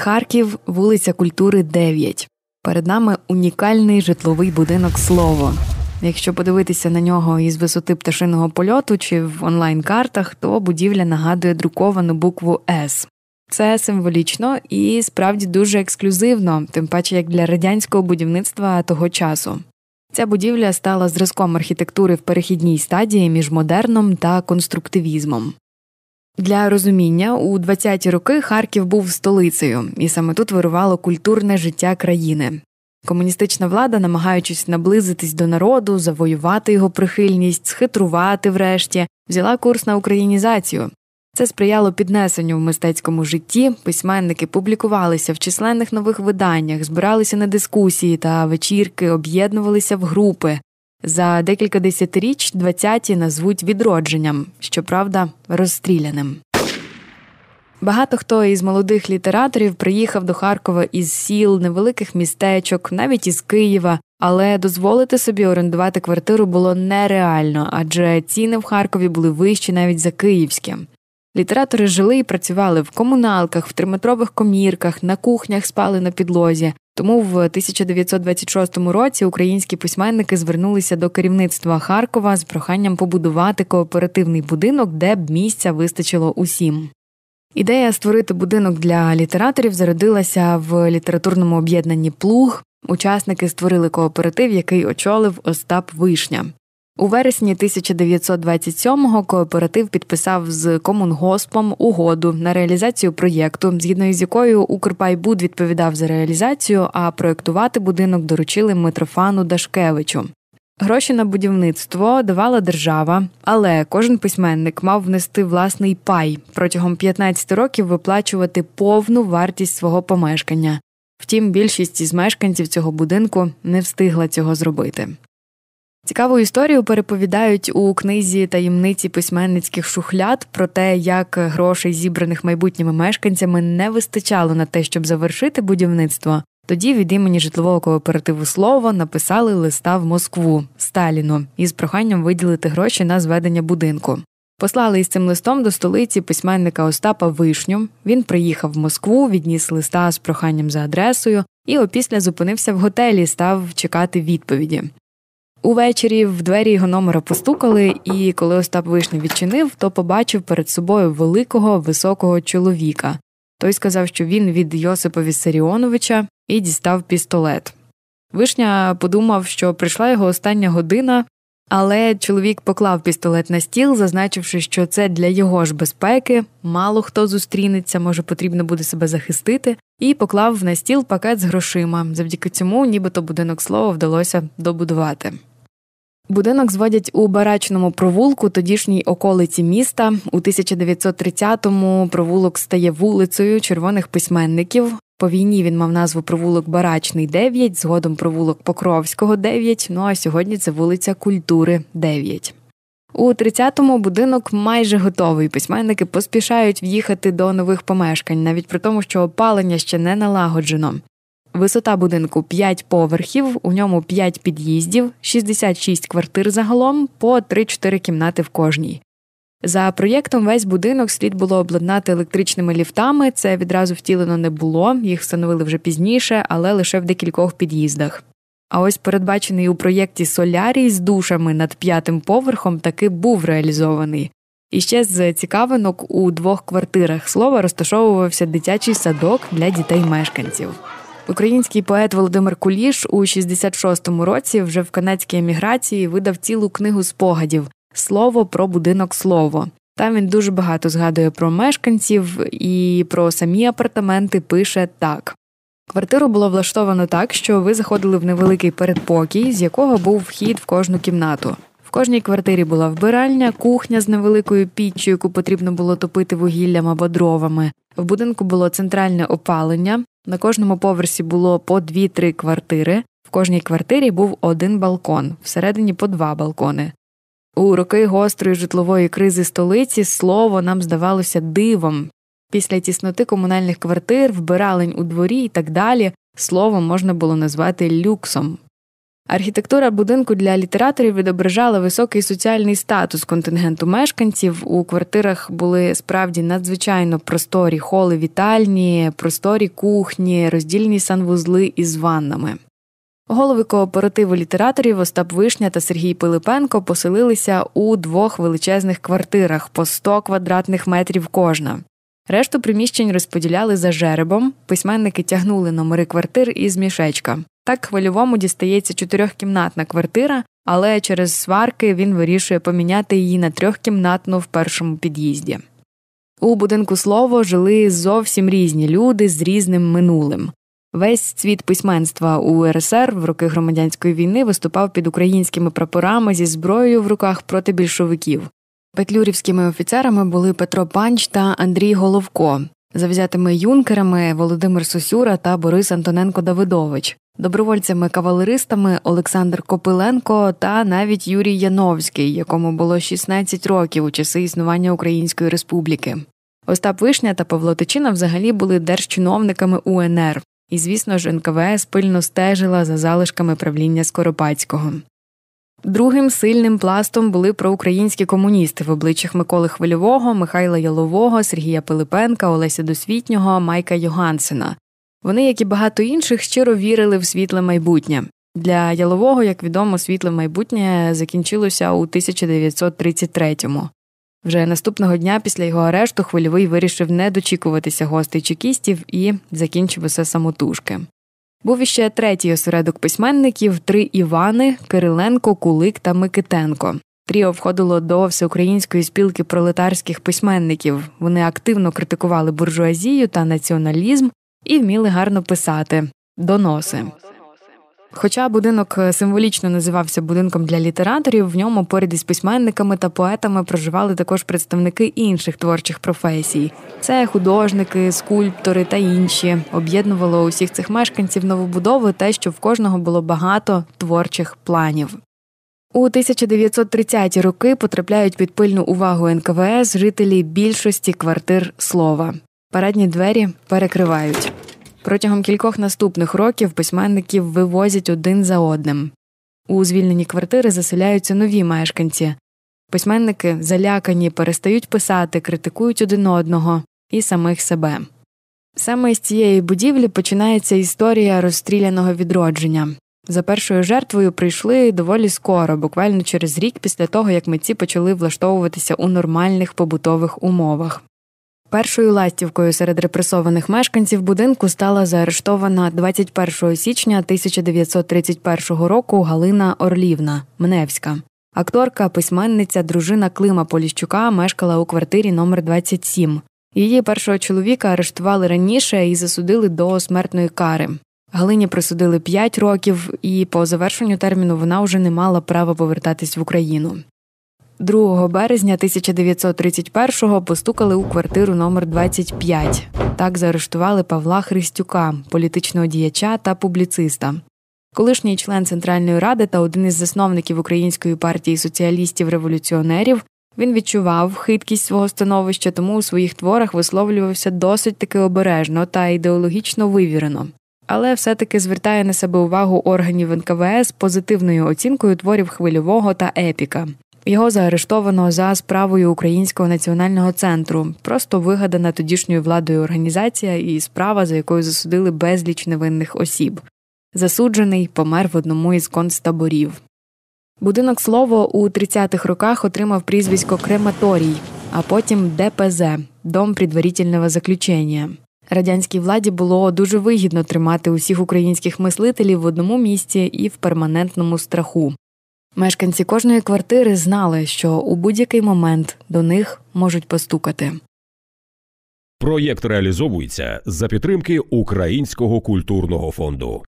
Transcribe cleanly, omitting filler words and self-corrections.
Харків, вулиця Культури, 9. Перед нами унікальний житловий будинок «Слово». Якщо подивитися на нього із висоти пташиного польоту чи в онлайн-картах, то будівля нагадує друковану букву «С». Це символічно і справді дуже ексклюзивно, тим паче як для радянського будівництва того часу. Ця будівля стала зразком архітектури в перехідній стадії між модерном та конструктивізмом. Для розуміння, у 20-ті роки Харків був столицею, і саме тут вирувало культурне життя країни. Комуністична влада, намагаючись наблизитись до народу, завоювати його прихильність, схитрувати врешті, взяла курс на українізацію. Це сприяло піднесенню в мистецькому житті, письменники публікувалися в численних нових виданнях, збиралися на дискусії та вечірки, об'єднувалися в групи. За декілька десятиріч 20-ті назвуть відродженням, щоправда, розстріляним. Багато хто із молодих літераторів приїхав до Харкова із сіл, невеликих містечок, навіть із Києва, але дозволити собі орендувати квартиру було нереально, адже ціни в Харкові були вищі навіть за київські. Літератори жили і працювали в комуналках, в триметрових комірках, на кухнях спали на підлозі. Тому в 1926 році українські письменники звернулися до керівництва Харкова з проханням побудувати кооперативний будинок, де б місця вистачило усім. Ідея створити будинок для літераторів зародилася в літературному об'єднанні «Плуг». Учасники створили кооператив, який очолив Остап Вишня. У вересні 1927-го кооператив підписав з Комунгоспом угоду на реалізацію проєкту, згідно з якою Укрпайбуд відповідав за реалізацію, а проєктувати будинок доручили Митрофану Дашкевичу. Гроші на будівництво давала держава, але кожен письменник мав внести власний пай, протягом 15 років виплачувати повну вартість свого помешкання. Втім, більшість із мешканців цього будинку не встигла цього зробити. Цікаву історію переповідають у книзі «Таємниці письменницьких шухляд» про те, як грошей, зібраних майбутніми мешканцями, не вистачало на те, щоб завершити будівництво. Тоді від імені житлового кооперативу «Слово» написали листа в Москву Сталіну із проханням виділити гроші на зведення будинку. Послали із цим листом до столиці письменника Остапа Вишню. Він приїхав в Москву, відніс листа з проханням за адресою і опісля зупинився в готелі, став чекати відповіді. Увечері в двері його номера постукали, і коли Остап Вишня відчинив, то побачив перед собою великого, високого чоловіка. Той сказав, що він від Йосипа Віссаріоновича, і дістав пістолет. Вишня подумав, що прийшла його остання година, але чоловік поклав пістолет на стіл, зазначивши, що це для його ж безпеки, мало хто зустрінеться, може потрібно буде себе захистити, і поклав на стіл пакет з грошима. Завдяки цьому нібито будинок «Слово» вдалося добудувати. Будинок зводять у Барачному провулку, тодішній околиці міста. У 1930-му провулок стає вулицею червоних письменників. По війні він мав назву провулок Барачний, 9, згодом провулок Покровського, 9, ну а сьогодні це вулиця Культури, 9. У 30-му будинок майже готовий. Письменники поспішають в'їхати до нових помешкань, навіть при тому, що опалення ще не налагоджено. Висота будинку 5 поверхів, у ньому 5 під'їздів, 66 квартир загалом, по 3-4 кімнати в кожній. За проєктом весь будинок слід було обладнати електричними ліфтами, це відразу втілено не було, їх встановили вже пізніше, але лише в декількох під'їздах. А ось передбачений у проєкті солярій з душами над 5-м поверхом таки був реалізований. І ще з цікавинок, у 2 квартирах «Слова» розташовувався дитячий садок для дітей-мешканців. Український поет Володимир Куліш у 66-му році вже в канадській еміграції видав цілу книгу спогадів «Слово про будинок «Слово». Там він дуже багато згадує про мешканців і про самі апартаменти пише так. Квартиру було влаштовано так, що ви заходили в невеликий передпокій, з якого був вхід в кожну кімнату. В кожній квартирі була вбиральня, кухня з невеликою піччю, яку потрібно було топити вугіллям або дровами. В будинку було центральне опалення, на кожному поверсі було по 2-3 квартири, в кожній квартирі був 1 балкон, всередині по 2 балкони. У роки гострої житлової кризи столиці «Слово» нам здавалося дивом. Після тісноти комунальних квартир, вбиралень у дворі і так далі, «Слово» можна було назвати люксом. Архітектура будинку для літераторів відображала високий соціальний статус контингенту мешканців. У квартирах були справді надзвичайно просторі холи-вітальні, просторі кухні, роздільні санвузли із ваннами. Голови кооперативу літераторів Остап Вишня та Сергій Пилипенко поселилися у 2 величезних квартирах по 100 квадратних метрів кожна. Решту приміщень розподіляли за жеребом, письменники тягнули номери квартир із мішечка. Так Хвильовому дістається 4-кімнатна квартира, але через сварки він вирішує поміняти її на 3-кімнатну в першому під'їзді. У будинку «Слово» жили зовсім різні люди з різним минулим. Весь цвіт письменства у РСР в роки громадянської війни виступав під українськими прапорами зі зброєю в руках проти більшовиків. Петлюрівськими офіцерами були Петро Панч та Андрій Головко, завзятими юнкерами Володимир Сосюра та Борис Антоненко-Давидович, добровольцями-кавалеристами Олександр Копиленко та навіть Юрій Яновський, якому було 16 років у часи існування Української Республіки. Остап Вишня та Павло Тичина взагалі були держчиновниками УНР. І, звісно ж, НКВС пильно стежила за залишками правління Скоропадського. Другим сильним пластом були проукраїнські комуністи в обличчях Миколи Хвильового, Михайла Ялового, Сергія Пилипенка, Олеся Досвітнього, Майка Йогансена. Вони, як і багато інших, щиро вірили в світле майбутнє. Для Ялового, як відомо, світле майбутнє закінчилося у 1933-му. Вже наступного дня після його арешту Хвильовий вирішив не дочікуватися гостей чекістів і закінчив усе самотужки. Був іще 3-й осередок письменників – 3 Івани – Кириленко, Кулик та Микитенко. Тріо входило до Всеукраїнської спілки пролетарських письменників. Вони активно критикували буржуазію та націоналізм і вміли гарно писати – доноси. Хоча будинок символічно називався будинком для літераторів, в ньому поряд із письменниками та поетами проживали також представники інших творчих професій. Це художники, скульптори та інші. Об'єднувало усіх цих мешканців новобудови те, що в кожного було багато творчих планів. У 1930-ті роки потрапляють під пильну увагу НКВС жителі більшості квартир «Слова». Парадні двері перекривають. Протягом кількох наступних років письменників вивозять один за одним. У звільнені квартири заселяються нові мешканці. Письменники, залякані, перестають писати, критикують один одного і самих себе. Саме з цієї будівлі починається історія розстріляного відродження. За першою жертвою прийшли доволі скоро, буквально через рік після того, як митці почали влаштовуватися у нормальних побутових умовах. Першою ластівкою серед репресованих мешканців будинку стала заарештована 21 січня 1931 року Галина Орлівна, Мневська. Акторка, письменниця, дружина Клима Поліщука мешкала у квартирі номер 27. Її першого чоловіка арештували раніше і засудили до смертної кари. Галині присудили 5 років, і по завершенню терміну вона вже не мала права повертатись в Україну. 2 березня 1931-го постукали у квартиру номер 25. Так заарештували Павла Христюка, політичного діяча та публіциста. Колишній член Центральної Ради та один із засновників Української партії соціалістів-революціонерів, він відчував хиткість свого становища, тому у своїх творах висловлювався досить таки обережно та ідеологічно вивірено. Але все-таки звертає на себе увагу органів НКВС позитивною оцінкою творів Хвильового та Епіка. Його заарештовано за справою Українського національного центру, просто вигадана тодішньою владою організація і справа, за якою засудили безліч невинних осіб. Засуджений помер в одному із концтаборів. Будинок «Слово» у 30-х роках отримав прізвисько «Крематорій», а потім ДПЗ – «Дом предварительного заключення». Радянській владі було дуже вигідно тримати усіх українських мислителів в одному місці і в перманентному страху. Мешканці кожної квартири знали, що у будь-який момент до них можуть постукати. Проєкт реалізовується за підтримки Українського культурного фонду.